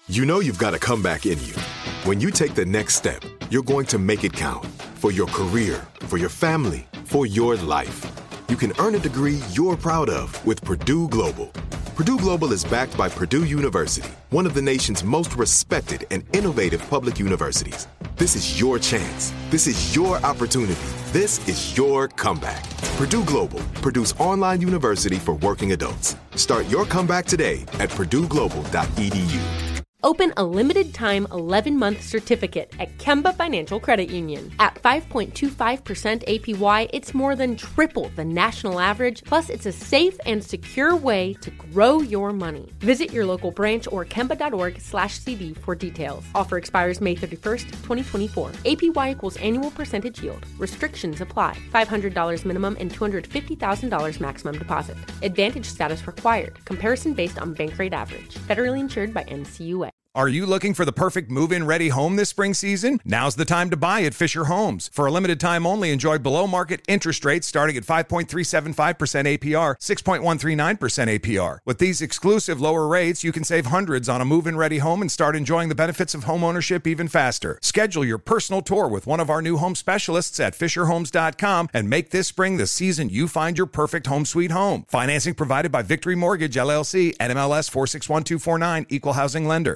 You know you've got a comeback in you. When you take the next step, you're going to make it count. For your career, for your family, for your life. You can earn a degree you're proud of with Purdue Global. Purdue Global is backed by Purdue University, one of the nation's most respected and innovative public universities. This is your chance. This is your opportunity. This is your comeback. Purdue Global, Purdue's online university for working adults. Start your comeback today at purdueglobal.edu. Open a limited-time 11-month certificate at Kemba Financial Credit Union. At 5.25% APY, it's more than triple the national average, plus it's a safe and secure way to grow your money. Visit your local branch or kemba.org/cd for details. Offer expires May 31st, 2024. APY equals annual percentage yield. Restrictions apply. $500 minimum and $250,000 maximum deposit. Advantage status required. Comparison based on bank rate average. Federally insured by NCUA. Are you looking for the perfect move-in ready home this spring season? Now's the time to buy at Fisher Homes. For a limited time only, enjoy below-market interest rates starting at 5.375% APR, 6.139% APR. With these exclusive lower rates, you can save hundreds on a move-in ready home and start enjoying the benefits of home ownership even faster. Schedule your personal tour with one of our new home specialists at FisherHomes.com and make this spring the season you find your perfect home sweet home. Financing provided by Victory Mortgage, LLC, NMLS 461249, Equal Housing Lender.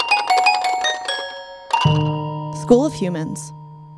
School of Humans.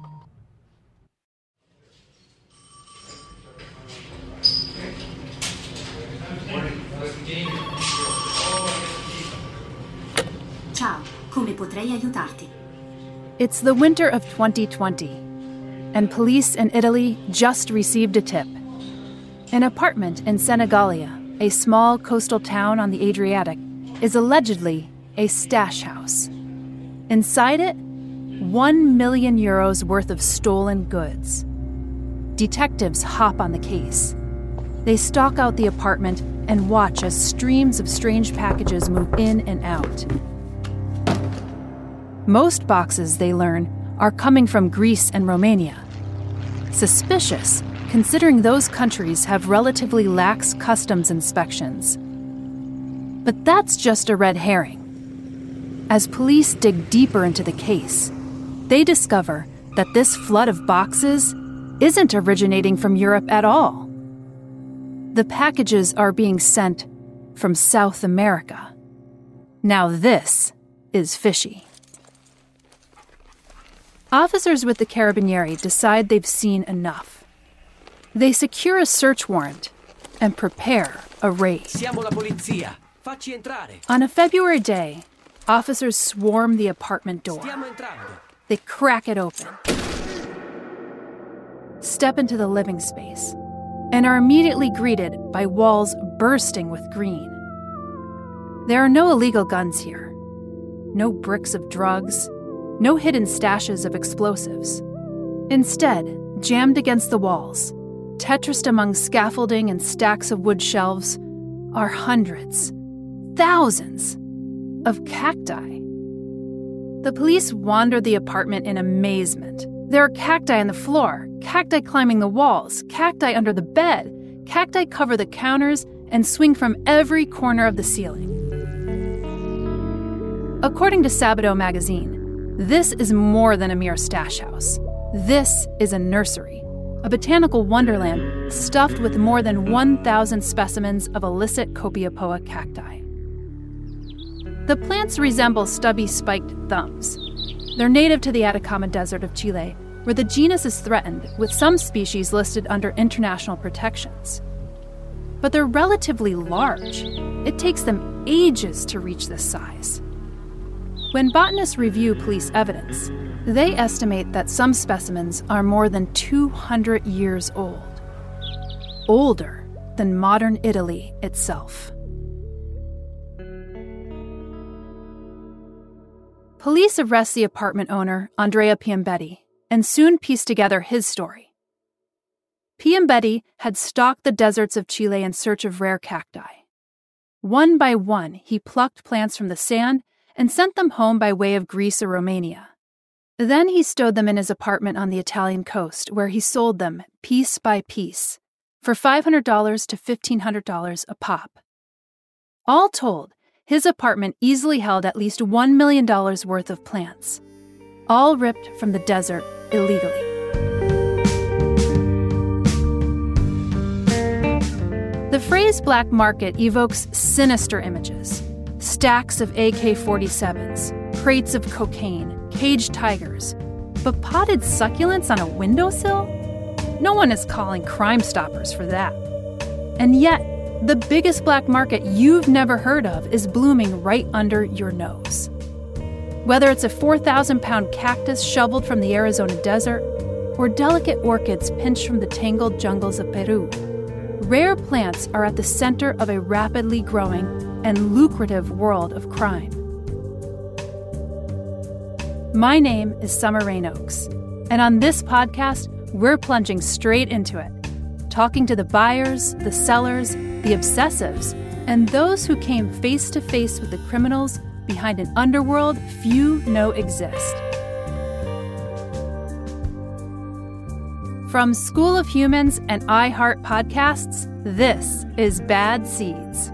Ciao, come potrei aiutarti? It's the winter of 2020, and police in Italy just received a tip. An apartment in Senigallia, a small coastal town on the Adriatic, is allegedly a stash house. Inside it, 1 million euros worth of stolen goods. Detectives hop on the case. They stalk out the apartment and watch as streams of strange packages move in and out. Most boxes, they learn, are coming from Greece and Romania. Suspicious, considering those countries have relatively lax customs inspections. But that's just a red herring. As police dig deeper into the case, they discover that this flood of boxes isn't originating from Europe at all. The packages are being sent from South America. Now this is fishy. Officers with the Carabinieri decide they've seen enough. They secure a search warrant and prepare a raid. Siamo la polizia. Facci entrare. On a February day, officers swarm the apartment door. Stiamo entrando. They crack it open, step into the living space, and are immediately greeted by walls bursting with green. There are no illegal guns here, no bricks of drugs, no hidden stashes of explosives. Instead, jammed against the walls, tetrised among scaffolding and stacks of wood shelves, are hundreds, thousands of cacti. The police wander the apartment in amazement. There are cacti on the floor, cacti climbing the walls, cacti under the bed, cacti cover the counters and swing from every corner of the ceiling. According to Sabato magazine, this is more than a mere stash house. This is a nursery, a botanical wonderland stuffed with more than 1,000 specimens of illicit Copiapoa cacti. The plants resemble stubby spiked thumbs. They're native to the Atacama Desert of Chile, where the genus is threatened, with some species listed under international protections. But they're relatively large. It takes them ages to reach this size. When botanists review police evidence, they estimate that some specimens are more than 200 years old. Older than modern Italy itself. Police arrest the apartment owner, Andrea Piombetti, and soon piece together his story. Piombetti had stalked the deserts of Chile in search of rare cacti. One by one, he plucked plants from the sand and sent them home by way of Greece or Romania. Then he stowed them in his apartment on the Italian coast, where he sold them piece by piece for $500 to $1,500 a pop. All told, his apartment easily held at least $1 million worth of plants, all ripped from the desert illegally. The phrase black market evokes sinister images. Stacks of AK-47s, crates of cocaine, caged tigers. But potted succulents on a windowsill? No one is calling Crime Stoppers for that. And yet, the biggest black market you've never heard of is blooming right under your nose. Whether it's a 4,000-pound cactus shoveled from the Arizona desert or delicate orchids pinched from the tangled jungles of Peru, rare plants are at the center of a rapidly growing and lucrative world of crime. My name is Summer Rain Oaks, and on this podcast, we're plunging straight into it, talking to the buyers, the sellers, the obsessives, and those who came face to face with the criminals behind an underworld few know exist. From School of Humans and iHeart Podcasts, this is Bad Seeds.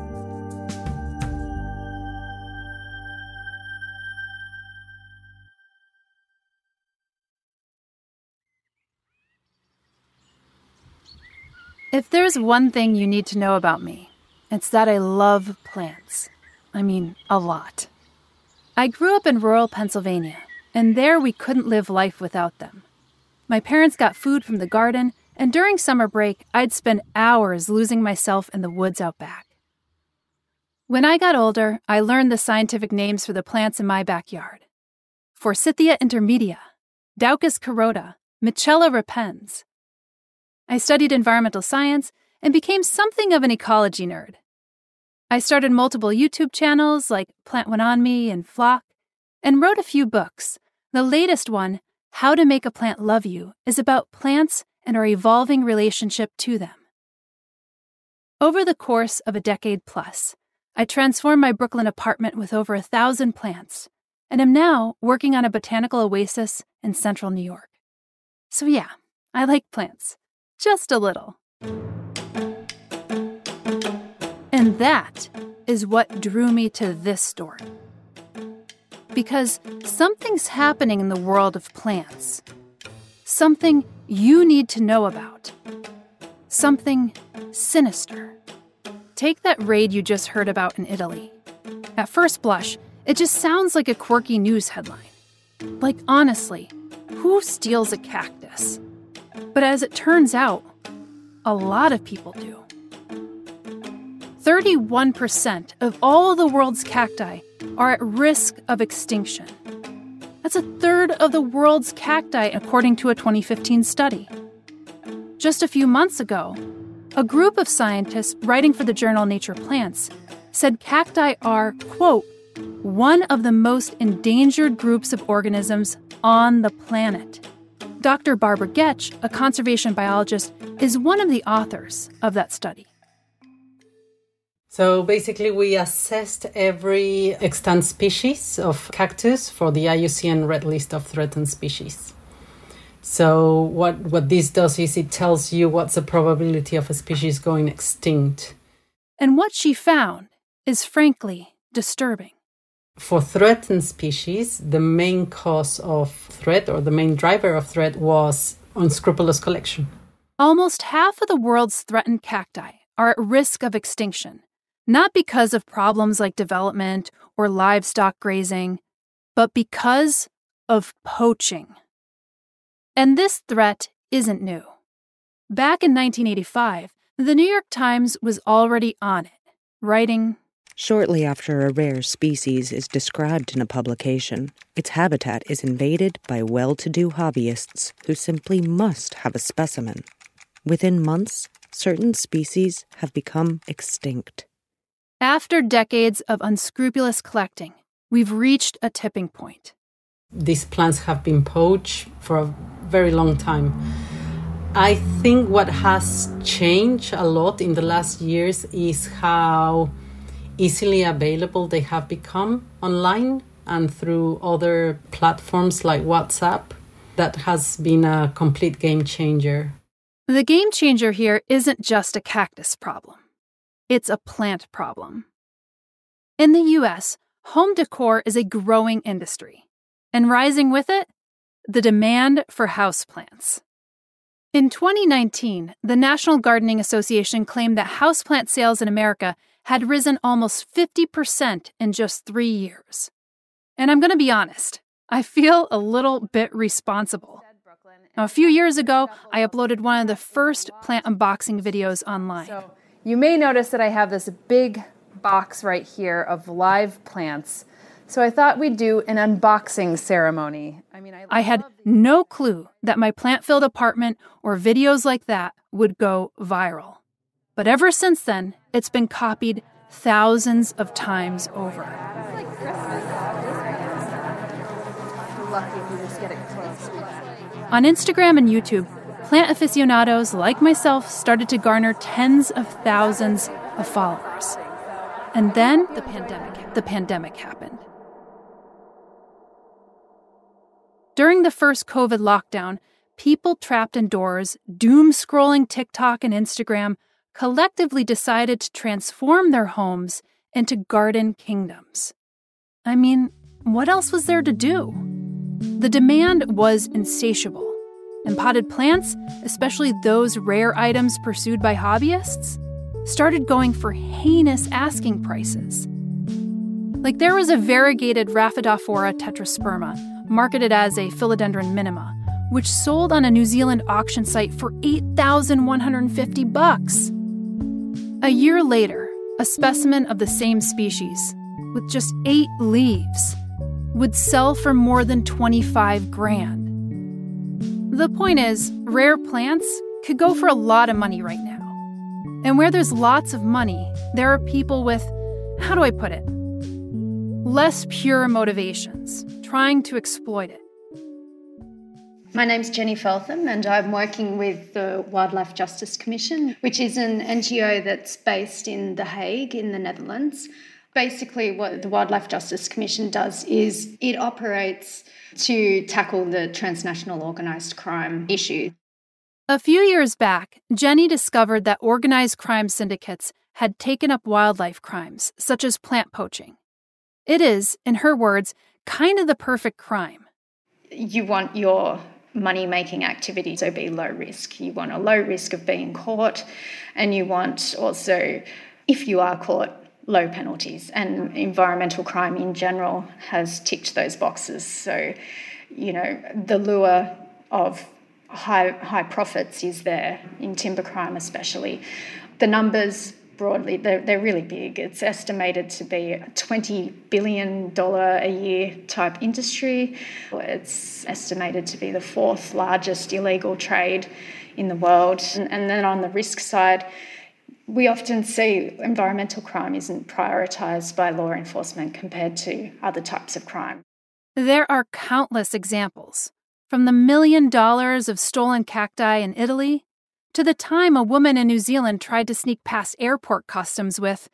If there's one thing you need to know about me, it's that I love plants. I mean, a lot. I grew up in rural Pennsylvania, and there we couldn't live life without them. My parents got food from the garden, and during summer break, I'd spend hours losing myself in the woods out back. When I got older, I learned the scientific names for the plants in my backyard. Forsythia intermedia, Daucus carota, Michella repens. I studied environmental science and became something of an ecology nerd. I started multiple YouTube channels like Plant One On Me and Flock, and wrote a few books. The latest one, How to Make a Plant Love You, is about plants and our evolving relationship to them. Over the course of a decade plus, I transformed my Brooklyn apartment with over 1,000 plants, and am now working on a botanical oasis in central New York. So yeah, I like plants. Just a little. And that is what drew me to this story. Because something's happening in the world of plants. Something you need to know about. Something sinister. Take that raid you just heard about in Italy. At first blush, it just sounds like a quirky news headline. Like, honestly, who steals a cactus? But as it turns out, a lot of people do. 31% of all the world's cacti are at risk of extinction. That's a third of the world's cacti, according to a 2015 study. Just a few months ago, a group of scientists writing for the journal Nature Plants said cacti are, quote, one of the most endangered groups of organisms on the planet. Dr. Barbara Getch, a conservation biologist, is one of the authors of that study. So basically, we assessed every extant species of cactus for the IUCN Red List of Threatened Species. So what this does is it tells you what's the probability of a species going extinct. And what she found is frankly disturbing. For threatened species, the main cause of threat or the main driver of threat was unscrupulous collection. Almost half of the world's threatened cacti are at risk of extinction, not because of problems like development or livestock grazing, but because of poaching. And this threat isn't new. Back in 1985, the New York Times was already on it, writing, shortly after a rare species is described in a publication, its habitat is invaded by well-to-do hobbyists who simply must have a specimen. Within months, certain species have become extinct. After decades of unscrupulous collecting, we've reached a tipping point. These plants have been poached for a very long time. I think what has changed a lot in the last years is how easily available they have become online and through other platforms like WhatsApp. That has been a complete game changer. The game changer here isn't just a cactus problem. It's a plant problem. In the U.S., home decor is a growing industry, and rising with it, the demand for houseplants. In 2019, the National Gardening Association claimed that houseplant sales in America had risen almost 50% in just 3 years. And I'm going to be honest, I feel a little bit responsible. Now, a few years ago, I uploaded one of the first plant unboxing videos online. So you may notice that I have this big box right here of live plants. So I thought we'd do an unboxing ceremony. I had no clue that my plant-filled apartment or videos like that would go viral. But ever since then, it's been copied thousands of times over. It's like Christmas. You're lucky if you just get it close. On Instagram and YouTube, plant aficionados like myself started to garner tens of thousands of followers. And then the pandemic happened. During the first COVID lockdown, people trapped indoors, doom-scrolling TikTok and Instagram, collectively decided to transform their homes into garden kingdoms. I mean, what else was there to do? The demand was insatiable, and potted plants, especially those rare items pursued by hobbyists, started going for heinous asking prices. Like there was a variegated Rhaphidophora tetrasperma, marketed as a Philodendron minima, which sold on a New Zealand auction site for $8,150. A year later, a specimen of the same species, with just 8 leaves, would sell for more than $25,000. The point is, rare plants could go for a lot of money right now. And where there's lots of money, there are people with, how do I put it, less pure motivations, trying to exploit it. My name's Jenny Feltham, and I'm working with the Wildlife Justice Commission, which is an NGO that's based in The Hague in the Netherlands. Basically, what the Wildlife Justice Commission does is it operates to tackle the transnational organised crime issue. A few years back, Jenny discovered that organized crime syndicates had taken up wildlife crimes, such as plant poaching. It is, in her words, kind of the perfect crime. You want your money-making activity to be low risk. You want a low risk of being caught, and you want also, if you are caught, low penalties. And environmental crime in general has ticked those boxes. So, the lure of high profits is there, in timber crime especially. The numbers broadly, they're really big. It's estimated to be a $20 billion a year type industry. It's estimated to be the 4th largest illegal trade in the world. And then on the risk side, we often see environmental crime isn't prioritised by law enforcement compared to other types of crime. There are countless examples, from the $1 million of stolen cacti in Italy to the time a woman in New Zealand tried to sneak past airport customs with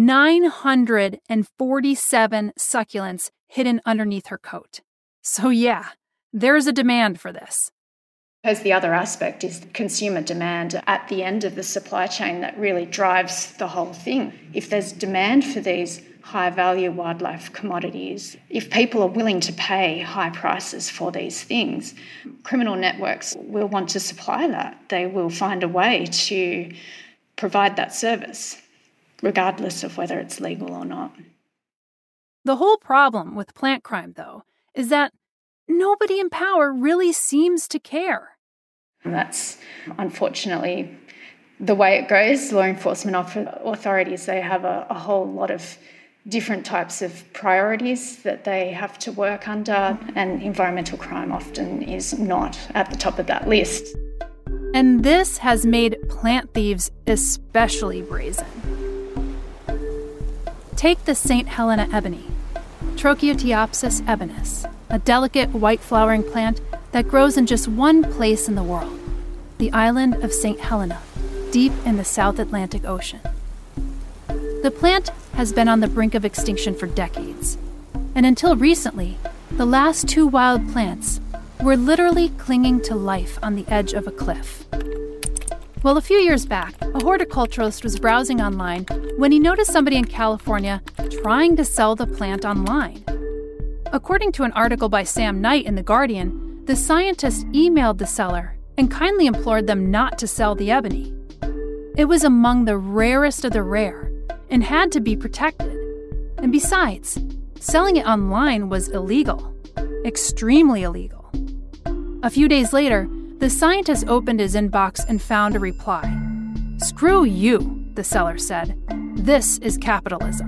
947 succulents hidden underneath her coat. So yeah, there's a demand for this. Because the other aspect is consumer demand at the end of the supply chain that really drives the whole thing. If there's demand for these high-value wildlife commodities, if people are willing to pay high prices for these things, criminal networks will want to supply that. They will find a way to provide that service, regardless of whether it's legal or not. The whole problem with plant crime, though, is that nobody in power really seems to care. And that's unfortunately the way it goes. Law enforcement authorities, they have a whole lot of different types of priorities that they have to work under, and environmental crime often is not at the top of that list. And this has made plant thieves especially brazen. Take the St. Helena ebony, Trocheothiopsis ebonus, a delicate white-flowering plant that grows in just one place in the world, the island of St. Helena, deep in the South Atlantic Ocean. The plant has been on the brink of extinction for decades, and until recently, the last 2 wild plants were literally clinging to life on the edge of a cliff. Well, a few years back, a horticulturalist was browsing online when he noticed somebody in California trying to sell the plant online. According to an article by Sam Knight in The Guardian, the scientist emailed the seller and kindly implored them not to sell the ebony. It was among the rarest of the rare and had to be protected. And besides, selling it online was illegal, extremely illegal. A few days later, the scientist opened his inbox and found a reply. "Screw you," the seller said. "This is capitalism."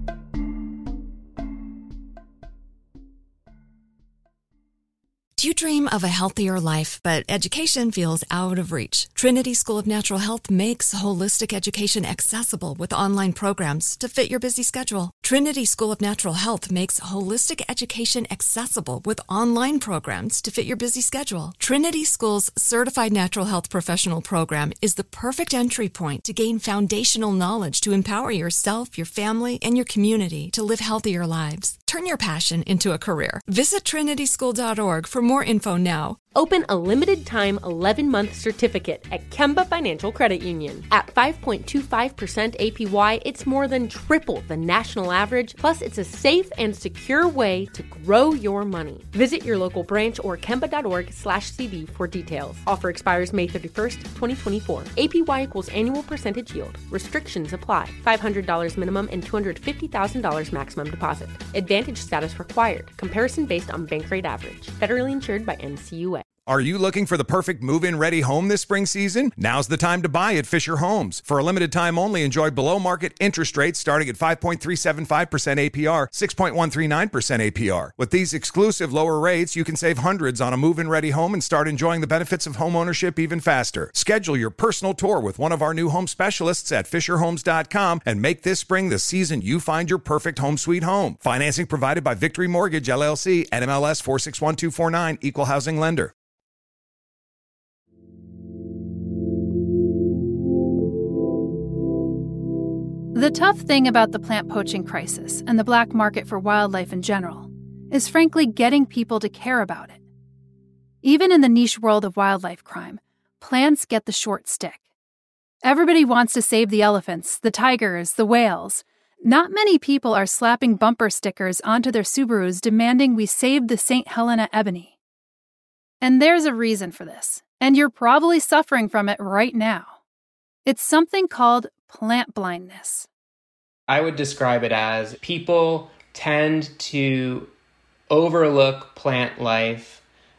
Do you dream of a healthier life, but education feels out of reach? Trinity School of Natural Health makes holistic education accessible with online programs to fit your busy schedule. Trinity School of Natural Health makes holistic education accessible with online programs to fit your busy schedule. Trinity School's Certified Natural Health Professional Program is the perfect entry point to gain foundational knowledge to empower yourself, your family, and your community to live healthier lives. Turn your passion into a career. Visit trinityschool.org for more info now. Open a limited-time 11-month certificate at Kemba Financial Credit Union. At 5.25% APY, it's more than triple the national average, plus it's a safe and secure way to grow your money. Visit your local branch or kemba.org/cb for details. Offer expires May 31st, 2024. APY equals annual percentage yield. Restrictions apply. $500 minimum and $250,000 maximum deposit. Advantage status required. Comparison based on bank rate average. Federally insured by NCUA. Are you looking for the perfect move-in ready home this spring season? Now's the time to buy at Fisher Homes. For a limited time only, enjoy below-market interest rates starting at 5.375% APR, 6.139% APR. With these exclusive lower rates, you can save hundreds on a move-in ready home and start enjoying the benefits of home ownership even faster. Schedule your personal tour with one of our new home specialists at FisherHomes.com and make this spring the season you find your perfect home sweet home. Financing provided by Victory Mortgage, LLC, NMLS 461249, Equal Housing Lender. The tough thing about the plant poaching crisis and the black market for wildlife in general is frankly getting people to care about it. Even in the niche world of wildlife crime, plants get the short stick. Everybody wants to save the elephants, the tigers, the whales. Not many people are slapping bumper stickers onto their Subarus demanding we save the St. Helena ebony. And there's a reason for this, and you're probably suffering from it right now. It's something called plant blindness. I would describe it as people tend to overlook plant life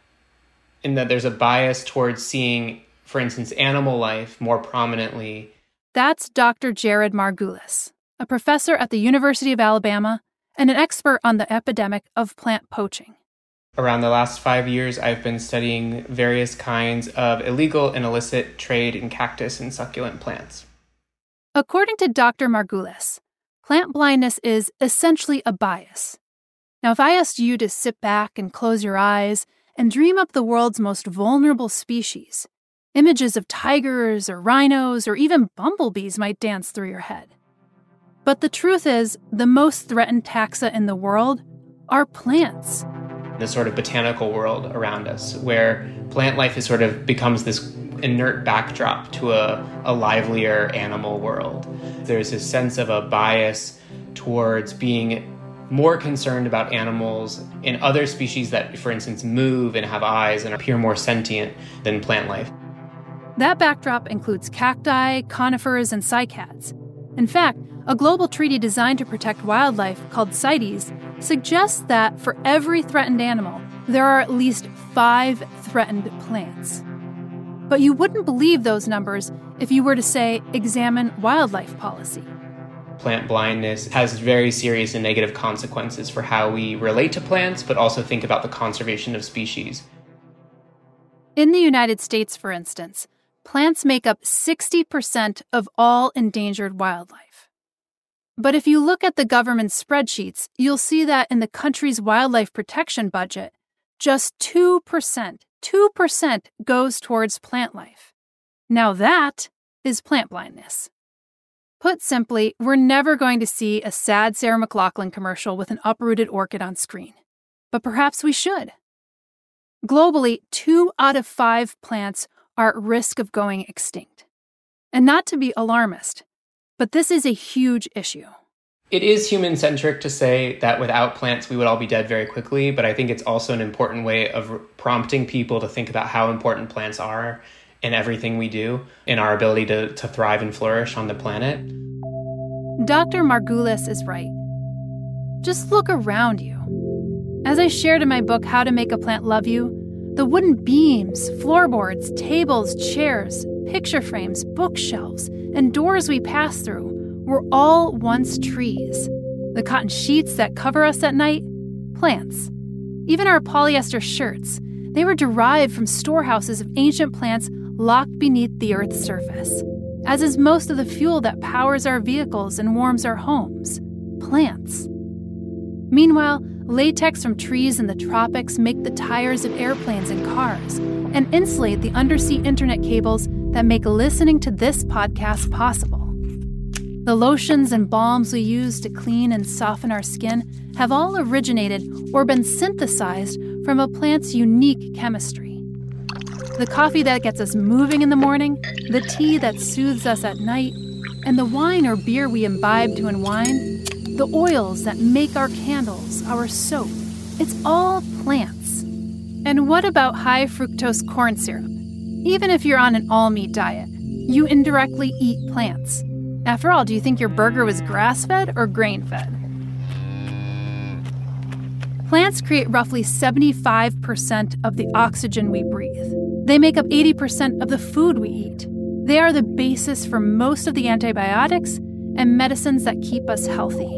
in that there's a bias towards seeing, for instance, animal life more prominently. That's Dr. Jared Margulis, a professor at the University of Alabama and an expert on the epidemic of plant poaching. Around the last 5 years, I've been studying various kinds of illegal and illicit trade in cactus and succulent plants. According to Dr. Margulis, plant blindness is essentially a bias. Now, if I asked you to sit back and close your eyes and dream up the world's most vulnerable species, images of tigers or rhinos or even bumblebees might dance through your head. But the truth is, the most threatened taxa in the world are plants. The sort of botanical world around us, where plant life is sort of becomes this inert backdrop to a livelier animal world. There's a sense of a bias towards being more concerned about animals in other species that, for instance, move and have eyes and appear more sentient than plant life. That backdrop includes cacti, conifers, and cycads. In fact, a global treaty designed to protect wildlife called CITES suggests that for every threatened animal, there are at least 5 threatened plants. But you wouldn't believe those numbers if you were to, say, examine wildlife policy. Plant blindness has very serious and negative consequences for how we relate to plants, but also think about the conservation of species. In the United States, for instance, plants make up 60% of all endangered wildlife. But if you look at the government's spreadsheets, you'll see that in the country's wildlife protection budget, just 2% goes towards plant life. Now that is plant blindness. Put simply, we're never going to see a sad Sarah McLachlan commercial with an uprooted orchid on screen. But perhaps we should. Globally, 2 out of 5 plants are at risk of going extinct. And not to be alarmist, but this is a huge issue. It is human-centric to say that without plants, we would all be dead very quickly, but I think it's also an important way of prompting people to think about how important plants are in everything we do, in our ability to thrive and flourish on the planet. Dr. Margulis is right. Just look around you. As I shared in my book, How to Make a Plant Love You, the wooden beams, floorboards, tables, chairs, picture frames, bookshelves, and doors we pass through were all once trees. The cotton sheets that cover us at night, plants. Even our polyester shirts, they were derived from storehouses of ancient plants locked beneath the Earth's surface, as is most of the fuel that powers our vehicles and warms our homes, plants. Meanwhile, latex from trees in the tropics make the tires of airplanes and cars and insulate the undersea internet cables that make listening to this podcast possible. The lotions and balms we use to clean and soften our skin have all originated or been synthesized from a plant's unique chemistry. The coffee that gets us moving in the morning, the tea that soothes us at night, and the wine or beer we imbibe to unwind, the oils that make our candles, our soap, it's all plants. And what about high fructose corn syrup? Even if you're on an all-meat diet, you indirectly eat plants. After all, do you think your burger was grass-fed or grain-fed? Plants create roughly 75% of the oxygen we breathe. They make up 80% of the food we eat. They are the basis for most of the antibiotics and medicines that keep us healthy.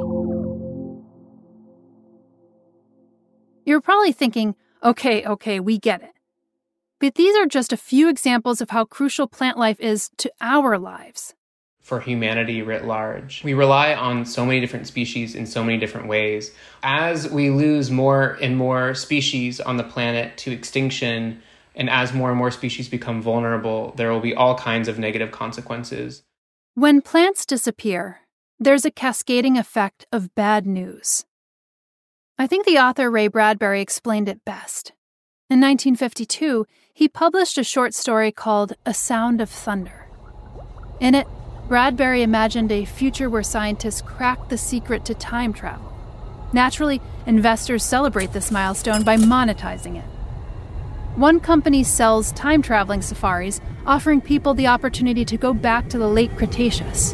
You're probably thinking, okay, we get it. But these are just a few examples of how crucial plant life is to our lives. For humanity writ large. We rely on so many different species in so many different ways. As we lose more and more species on the planet to extinction, and as more and more species become vulnerable, there will be all kinds of negative consequences. When plants disappear, there's a cascading effect of bad news. I think the author Ray Bradbury explained it best. In 1952, he published a short story called A Sound of Thunder. In it, Bradbury imagined a future where scientists crack the secret to time travel. Naturally, investors celebrate this milestone by monetizing it. One company sells time-traveling safaris, offering people the opportunity to go back to the late Cretaceous.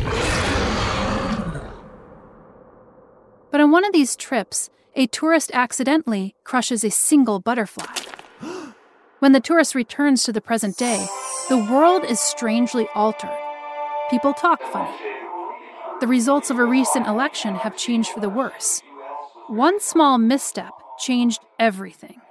But on one of these trips, a tourist accidentally crushes a single butterfly. When the tourist returns to the present day, the world is strangely altered. People talk funny. The results of a recent election have changed for the worse. One small misstep changed everything.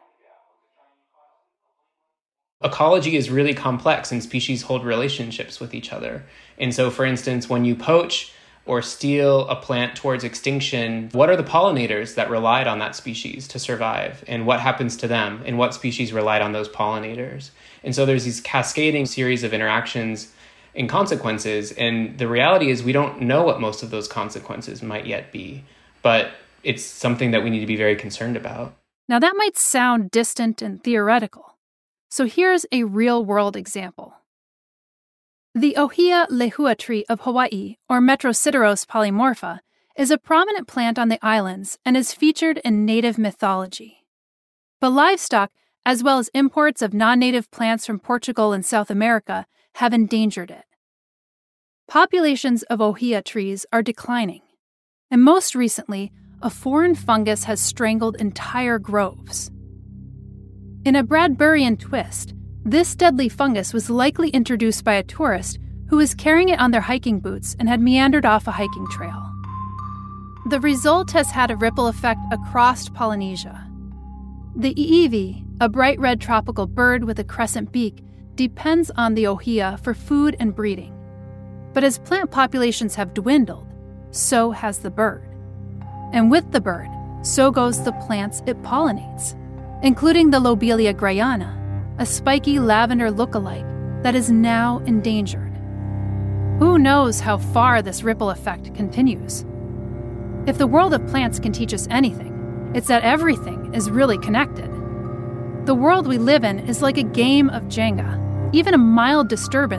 Ecology is really complex and species hold relationships with each other. And so, for instance, when you poach or steal a plant towards extinction, what are the pollinators that relied on that species to survive? And what happens to them? And what species relied on those pollinators? And so there's these cascading series of interactions and consequences. And the reality is we don't know what most of those consequences might yet be. But it's something that we need to be very concerned about. Now that might sound distant and theoretical. So here's a real-world example. The Ohia lehua tree of Hawaii, or Metrosideros polymorpha, is a prominent plant on the islands and is featured in native mythology. But livestock, as well as imports of non-native plants from Portugal and South America, have endangered it. Populations of ohia trees are declining, and most recently, a foreign fungus has strangled entire groves. In a Bradburian twist, this deadly fungus was likely introduced by a tourist who was carrying it on their hiking boots and had meandered off a hiking trail. The result has had a ripple effect across Polynesia. The iiwi, a bright red tropical bird with a crescent beak, depends on the ohia for food and breeding. But as plant populations have dwindled, so has the bird. And with the bird, so goes the plants it pollinates, including the Lobelia grayana, a spiky lavender look-alike that is now endangered. Who knows how far this ripple effect continues? If the world of plants can teach us anything, it's that everything is really connected. The world we live in is like a game of Jenga. Even a mild disturbance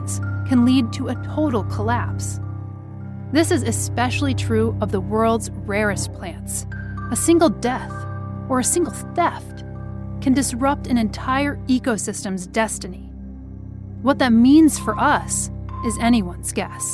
can lead to a total collapse. This is especially true of the world's rarest plants. A single death or a single theft can disrupt an entire ecosystem's destiny. What that means for us is anyone's guess.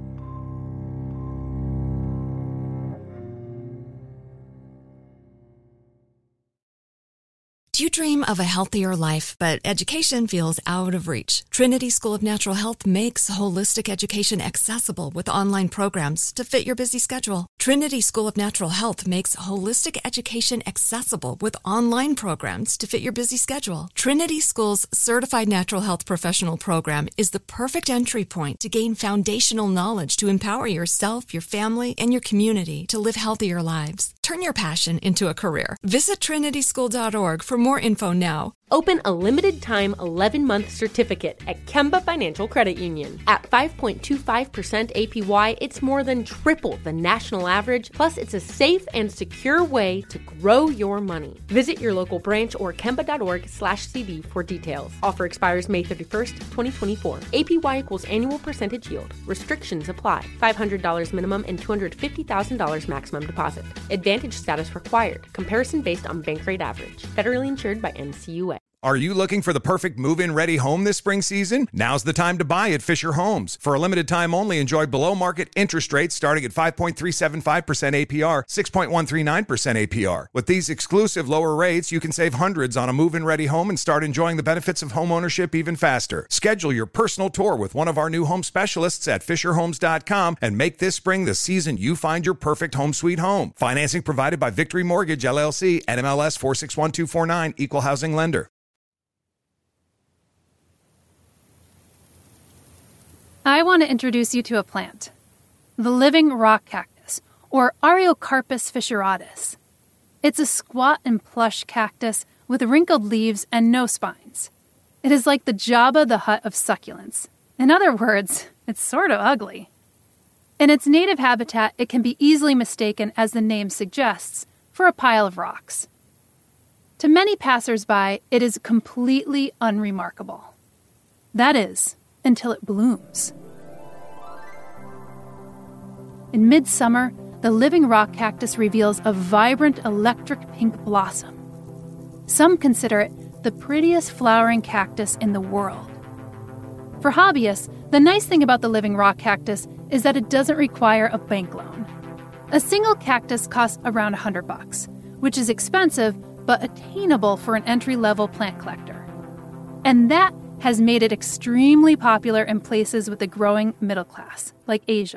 Do you dream of a healthier life, but education feels out of reach? Trinity School of Natural Health makes holistic education accessible with online programs to fit your busy schedule. Trinity School of Natural Health makes holistic education accessible with online programs to fit your busy schedule. Trinity School's Certified Natural Health Professional Program is the perfect entry point to gain foundational knowledge to empower yourself, your family, and your community to live healthier lives. Turn your passion into a career. Visit trinityschool.org for more info now. Open a limited-time 11-month certificate at Kemba Financial Credit Union. At 5.25% APY, it's more than triple the national average, plus it's a safe and secure way to grow your money. Visit your local branch or kemba.org/CD for details. Offer expires May 31st, 2024. APY equals annual percentage yield. Restrictions apply. $500 minimum and $250,000 maximum deposit. Advantage status required. Comparison based on bank rate average. Federally insured by NCUA. Are you looking for the perfect move-in ready home this spring season? Now's the time to buy at Fisher Homes. For a limited time only, enjoy below market interest rates starting at 5.375% APR, 6.139% APR. With these exclusive lower rates, you can save hundreds on a move-in ready home and start enjoying the benefits of home ownership even faster. Schedule your personal tour with one of our new home specialists at FisherHomes.com and make this spring the season you find your perfect home sweet home. Financing provided by Victory Mortgage, LLC, NMLS 461249, Equal Housing Lender. I want to introduce you to a plant, the living rock cactus, or Areocarpus fissuratus. It's a squat and plush cactus with wrinkled leaves and no spines. It is like the Jabba the Hutt of succulents. In other words, it's sort of ugly. In its native habitat, it can be easily mistaken, as the name suggests, for a pile of rocks. To many passers-by, it is completely unremarkable. That is, until it blooms. In midsummer, the living rock cactus reveals a vibrant electric pink blossom. Some consider it the prettiest flowering cactus in the world. For hobbyists, the nice thing about the living rock cactus is that it doesn't require a bank loan. A single cactus costs around $100, which is expensive but attainable for an entry-level plant collector. And that has made it extremely popular in places with a growing middle class, like Asia.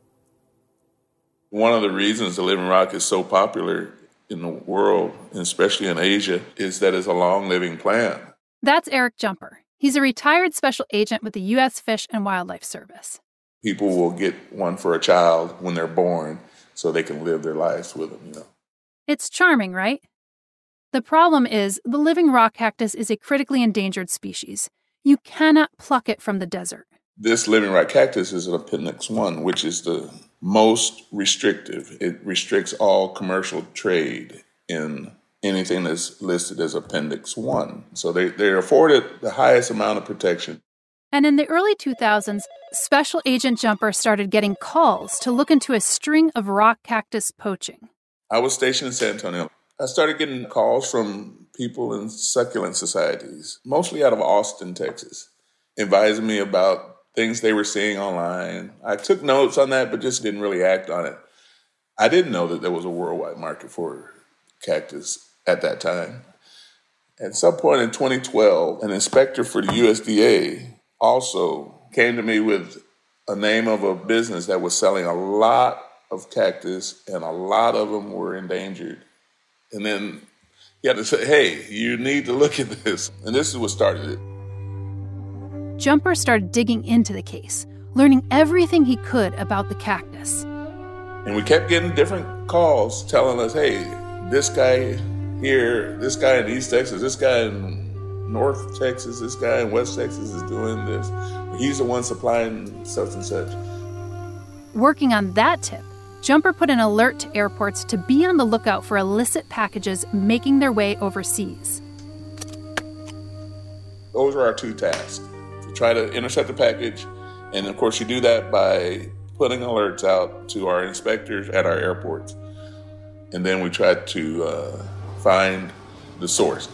One of the reasons the living rock is so popular in the world, and especially in Asia, is that it's a long-living plant. That's Eric Jumper. He's a retired special agent with the U.S. Fish and Wildlife Service. People will get one for a child when they're born so they can live their lives with them, It's charming, right? The problem is the living rock cactus is a critically endangered species. You cannot pluck it from the desert. This living rock cactus is an Appendix 1, which is the most restrictive. It restricts all commercial trade in anything that's listed as Appendix 1. So they're afforded the highest amount of protection. And in the early 2000s, Special Agent Jumper started getting calls to look into a string of rock cactus poaching. I was stationed in San Antonio. I started getting calls from people in succulent societies, mostly out of Austin, Texas, advising me about things they were seeing online. I took notes on that, but just didn't really act on it. I didn't know that there was a worldwide market for cactus at that time. At some point in 2012, an inspector for the USDA also came to me with a name of a business that was selling a lot of cactus, and a lot of them were endangered. And then he had to say, hey, you need to look at this. And this is what started it. Jumper started digging into the case, learning everything he could about the cactus. And we kept getting different calls telling us, hey, this guy here, this guy in East Texas, this guy in North Texas, this guy in West Texas is doing this. He's the one supplying such and such. Working on that tip, Jumper put an alert to airports to be on the lookout for illicit packages making their way overseas. Those are our two tasks: to try to intercept the package And of course, you do that by putting alerts out to our inspectors at our airports. And then we try to find the source.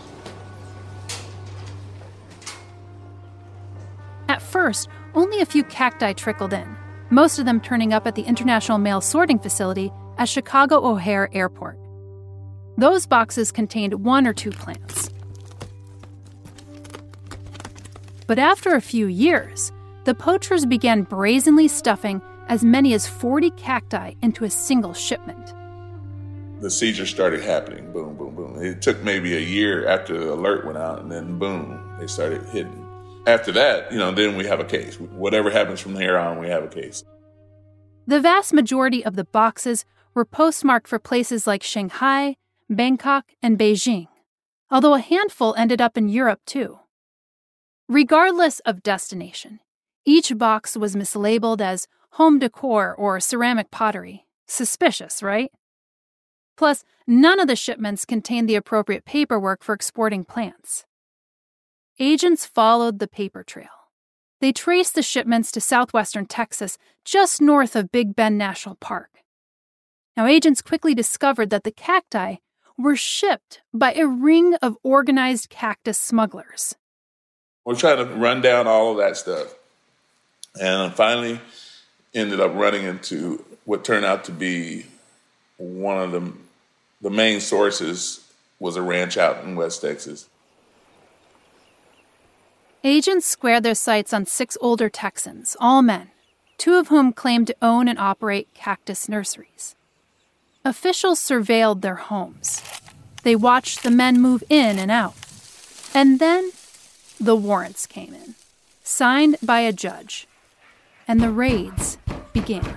At first, only a few cacti trickled in, most of them turning up at the International Mail Sorting Facility at Chicago O'Hare Airport. Those boxes contained 1 or 2 plants. But after a few years, the poachers began brazenly stuffing as many as 40 cacti into a single shipment. The seizures started happening, boom, boom, boom. It took maybe a year after the alert went out, and then boom, they started hitting. After that, then we have a case. Whatever happens from here on, we have a case. The vast majority of the boxes were postmarked for places like Shanghai, Bangkok, and Beijing, although a handful ended up in Europe too. Regardless of destination, each box was mislabeled as home decor or ceramic pottery. Suspicious, right? Plus, none of the shipments contained the appropriate paperwork for exporting plants. Agents followed the paper trail. They traced the shipments to southwestern Texas, just north of Big Bend National Park. Now, agents quickly discovered that the cacti were shipped by a ring of organized cactus smugglers. We're trying to run down all of that stuff. And finally ended up running into what turned out to be one of the main sources was a ranch out in West Texas. Agents squared their sights on 6 older Texans, all men, 2 of whom claimed to own and operate cactus nurseries. Officials surveilled their homes. They watched the men move in and out. And then the warrants came in, signed by a judge, and the raids began.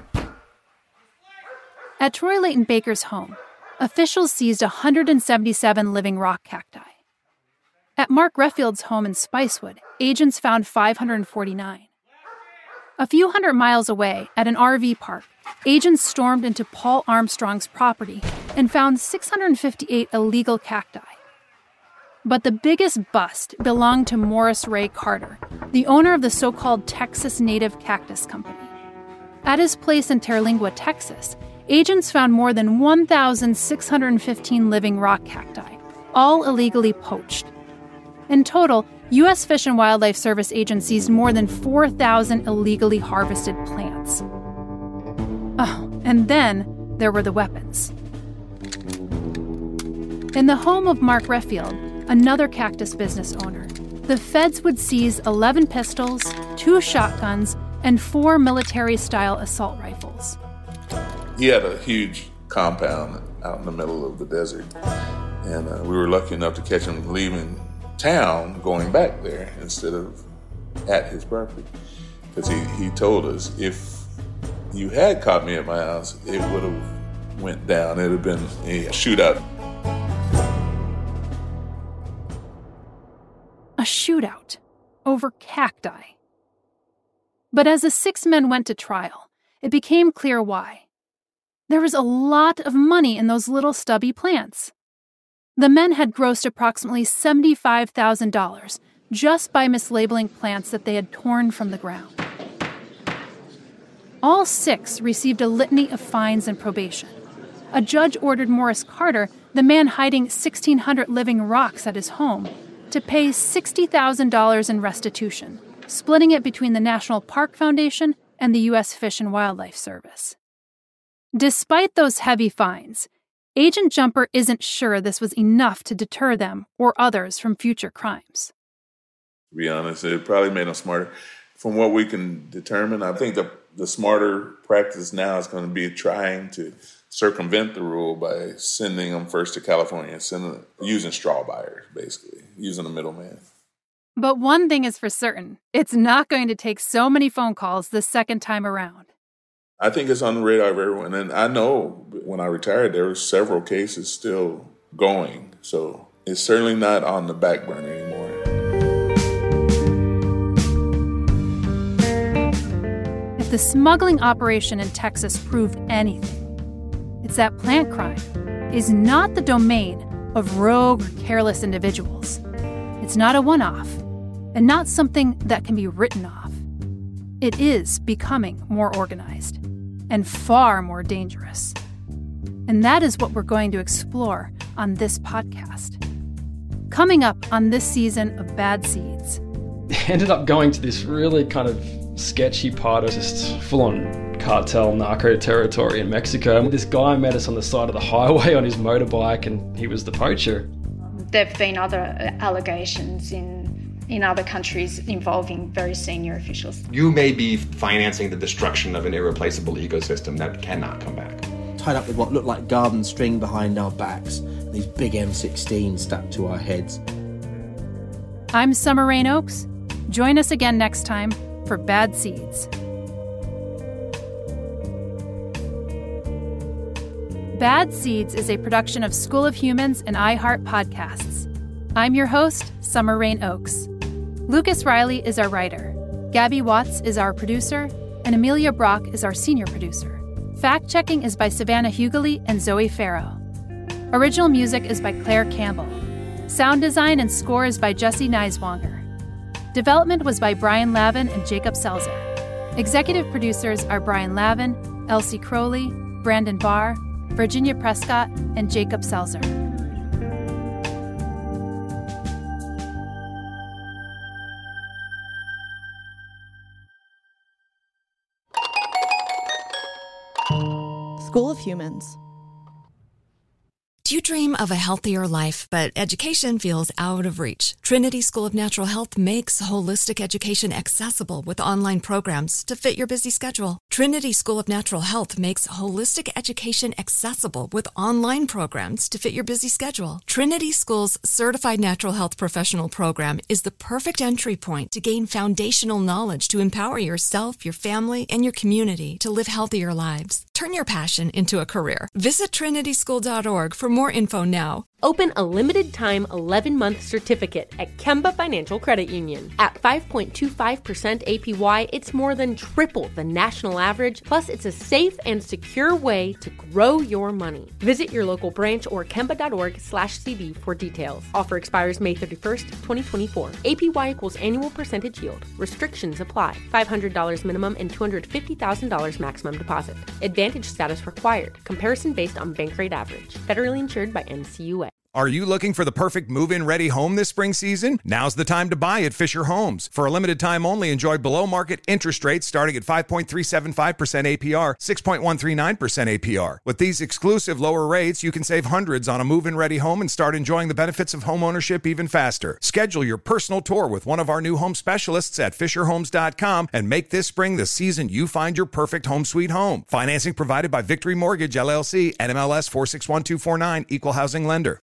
At Troy Leighton Baker's home, officials seized 177 living rock cacti. At Mark Redfield's home in Spicewood, agents found 549. A few hundred miles away, at an RV park, agents stormed into Paul Armstrong's property and found 658 illegal cacti. But the biggest bust belonged to Morris Ray Carter, the owner of the so-called Texas Native Cactus Company. At his place in Terlingua, Texas, agents found more than 1,615 living rock cacti, all illegally poached. In total, U.S. Fish and Wildlife Service agents seized more than 4,000 illegally harvested plants. Oh, and then there were the weapons. In the home of Mark Redfield, another cactus business owner, the feds would seize 11 pistols, 2 shotguns, and 4 military-style assault rifles. He had a huge compound out in the middle of the desert, and we were lucky enough to catch him leaving town going back there instead of at his property. Because he told us, if you had caught me at my house, it would have went down. It would have been a shootout. A shootout over cacti. But as the 6 men went to trial, it became clear why. There was a lot of money in those little stubby plants. The men had grossed approximately $75,000 just by mislabeling plants that they had torn from the ground. All 6 received a litany of fines and probation. A judge ordered Morris Carter, the man hiding 1,600 living rocks at his home, to pay $60,000 in restitution, splitting it between the National Park Foundation and the U.S. Fish and Wildlife Service. Despite those heavy fines, Agent Jumper isn't sure this was enough to deter them or others from future crimes. To be honest, it probably made them smarter. From what we can determine, I think the smarter practice now is going to be trying to circumvent the rule by sending them first to California, using straw buyers, basically, using a middleman. But one thing is for certain, it's not going to take so many phone calls the second time around. I think it's on the radar of everyone. And I know when I retired, there were several cases still going. So it's certainly not on the back burner anymore. If the smuggling operation in Texas proved anything, it's that plant crime is not the domain of rogue or careless individuals. It's not a one-off, and not something that can be written off. It is becoming more organized and far more dangerous. And that is what we're going to explore on this podcast. Coming up on this season of Bad Seeds. Ended up going to this really kind of sketchy part of just full-on cartel narco territory in Mexico. This guy met us on the side of the highway on his motorbike, and he was the poacher. There have been other allegations in other countries involving very senior officials. You may be financing the destruction of an irreplaceable ecosystem that cannot come back. Tied up with what looked like garden string behind our backs, these big M16 strapped to our heads. I'm Summer Rain Oaks. Join us again next time for Bad Seeds. Bad Seeds is a production of School of Humans and iHeart Podcasts. I'm your host, Summer Rain Oaks. Lucas Riley is our writer. Gabby Watts is our producer, and Amelia Brock is our senior producer. Fact-checking is by Savannah Hughley and Zoe Farrow. Original music is by Claire Campbell. Sound design and score is by Jesse Neiswanger. Development was by Brian Lavin and Jacob Selzer. Executive producers are Brian Lavin, Elsie Crowley, Brandon Barr, Virginia Prescott, and Jacob Selzer. School of Humans. Do you dream of a healthier life, but education feels out of reach? Trinity School of Natural Health makes holistic education accessible with online programs to fit your busy schedule. Trinity School of Natural Health makes holistic education accessible with online programs to fit your busy schedule. Trinity School's Certified Natural Health Professional Program is the perfect entry point to gain foundational knowledge to empower yourself, your family, and your community to live healthier lives. Turn your passion into a career. Visit trinityschool.org for more info now. Open a limited-time 11-month certificate at Kemba Financial Credit Union. At 5.25% APY, it's more than triple the national average, plus it's a safe and secure way to grow your money. Visit your local branch or kemba.org/cb for details. Offer expires May 31st, 2024. APY equals annual percentage yield. Restrictions apply. $500 minimum and $250,000 maximum deposit. Advantage status required. Comparison based on bank rate average. Federally insured by NCUA. Are you looking for the perfect move-in ready home this spring season? Now's the time to buy at Fisher Homes. For a limited time only, enjoy below-market interest rates starting at 5.375% APR, 6.139% APR. With these exclusive lower rates, you can save hundreds on a move-in ready home and start enjoying the benefits of home ownership even faster. Schedule your personal tour with one of our new home specialists at FisherHomes.com and make this spring the season you find your perfect home sweet home. Financing provided by Victory Mortgage, LLC, NMLS 461249, Equal Housing Lender.